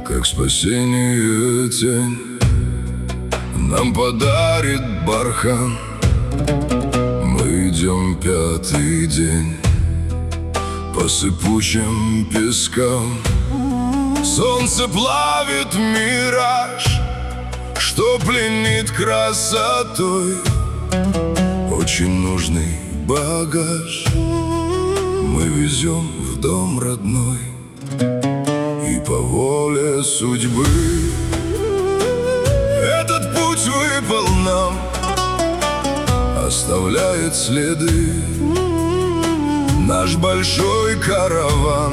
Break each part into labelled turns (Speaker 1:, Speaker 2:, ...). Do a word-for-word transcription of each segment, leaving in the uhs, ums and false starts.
Speaker 1: как спасение тень нам подарит бархан. Мы идем пятый день по сыпучим пескам. Солнце плавит мираж, что пленит красотой. Очень нужный багаж мы везем в дом родной. И по воле судьбы этот путь выпал нам, оставляет следы наш большой караван.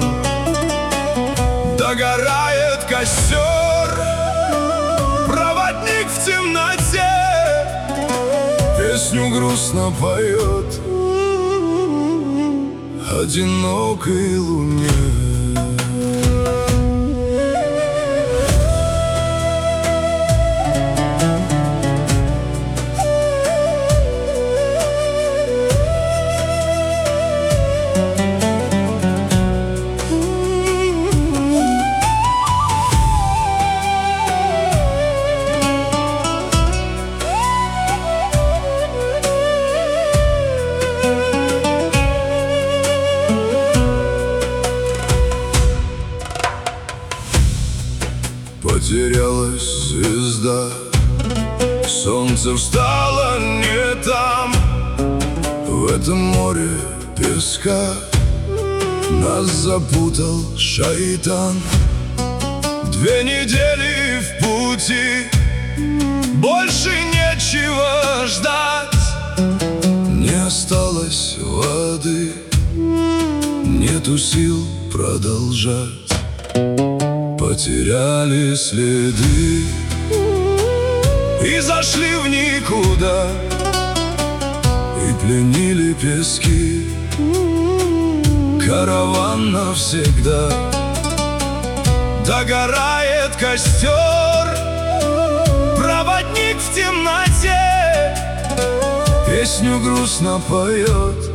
Speaker 1: Догорает костер, проводник в темноте песню грустно поет одинокой луне. Потерялась звезда, солнце встало не там. В этом море песка нас запутал шайтан. Две недели в пути, больше нечего ждать. Не осталось воды, нету сил продолжать. Потеряли следы и зашли в никуда, и пленили пески караван навсегда. Догорает костер, проводник в темноте песню грустно поет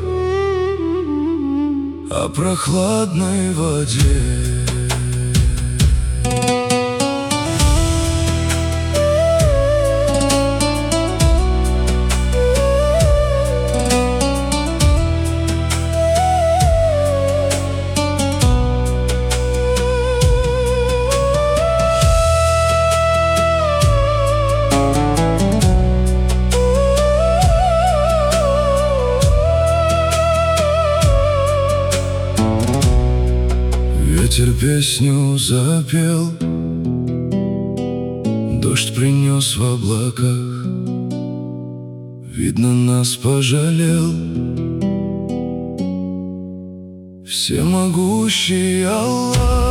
Speaker 1: о прохладной воде. Ветер песню запел, дождь принес в облаках. Видно, нас пожалел всемогущий Аллах.